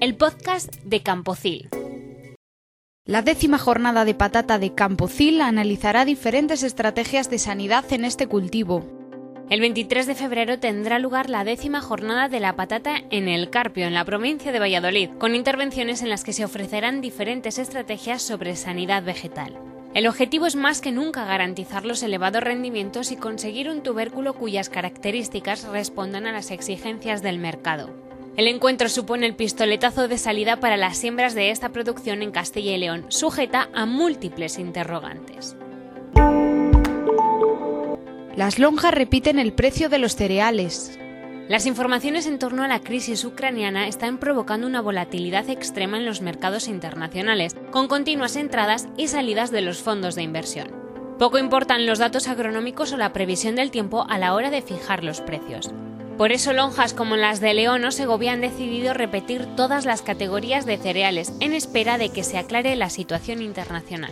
el podcast de Campocil. La 10ª jornada de patata de Campocil analizará diferentes estrategias de sanidad en este cultivo. El 23 de febrero tendrá lugar la 10ª jornada de la patata en El Carpio, en la provincia de Valladolid, con intervenciones en las que se ofrecerán diferentes estrategias sobre sanidad vegetal. El objetivo es más que nunca garantizar los elevados rendimientos y conseguir un tubérculo cuyas características respondan a las exigencias del mercado. El encuentro supone el pistoletazo de salida para las siembras de esta producción en Castilla y León, sujeta a múltiples interrogantes. Las lonjas repiten el precio de los cereales. Las informaciones en torno a la crisis ucraniana están provocando una volatilidad extrema en los mercados internacionales, con continuas entradas y salidas de los fondos de inversión. Poco importan los datos agronómicos o la previsión del tiempo a la hora de fijar los precios. Por eso lonjas como las de León o Segovia han decidido repetir todas las categorías de cereales en espera de que se aclare la situación internacional.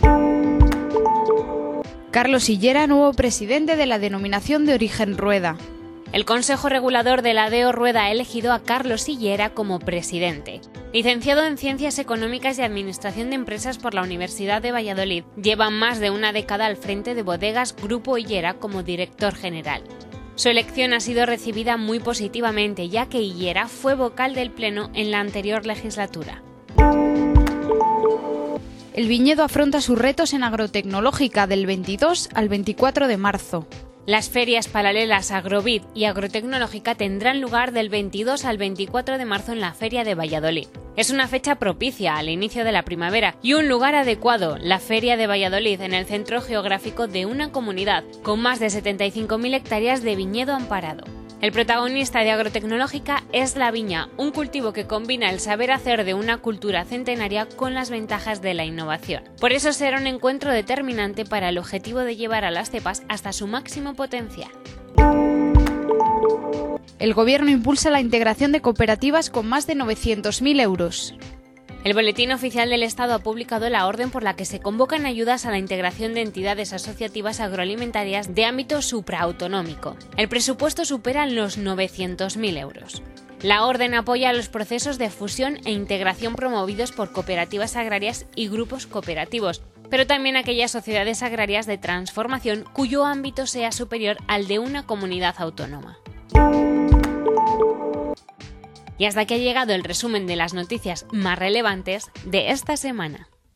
Carlos Hillera, nuevo presidente de la Denominación de Origen Rueda. El Consejo Regulador de la DEO Rueda ha elegido a Carlos Hillera como presidente. Licenciado en Ciencias Económicas y Administración de Empresas por la Universidad de Valladolid, lleva más de una década al frente de Bodegas Grupo Hillera como director general. Su elección ha sido recibida muy positivamente, ya que Hillera fue vocal del Pleno en la anterior legislatura. El viñedo afronta sus retos en Agrotecnológica del 22 al 24 de marzo. Las ferias paralelas Agrovid y Agrotecnológica tendrán lugar del 22 al 24 de marzo en la Feria de Valladolid. Es una fecha propicia al inicio de la primavera y un lugar adecuado, la Feria de Valladolid, en el centro geográfico de una comunidad con más de 75.000 hectáreas de viñedo amparado. El protagonista de Agrotecnológica es la viña, un cultivo que combina el saber hacer de una cultura centenaria con las ventajas de la innovación. Por eso será un encuentro determinante para el objetivo de llevar a las cepas hasta su máximo potencial. El Gobierno impulsa la integración de cooperativas con más de 900.000 euros. El Boletín Oficial del Estado ha publicado la orden por la que se convocan ayudas a la integración de entidades asociativas agroalimentarias de ámbito supraautonómico. El presupuesto supera los 900.000 euros. La orden apoya los procesos de fusión e integración promovidos por cooperativas agrarias y grupos cooperativos, pero también aquellas sociedades agrarias de transformación cuyo ámbito sea superior al de una comunidad autónoma. Y hasta aquí ha llegado el resumen de las noticias más relevantes de esta semana.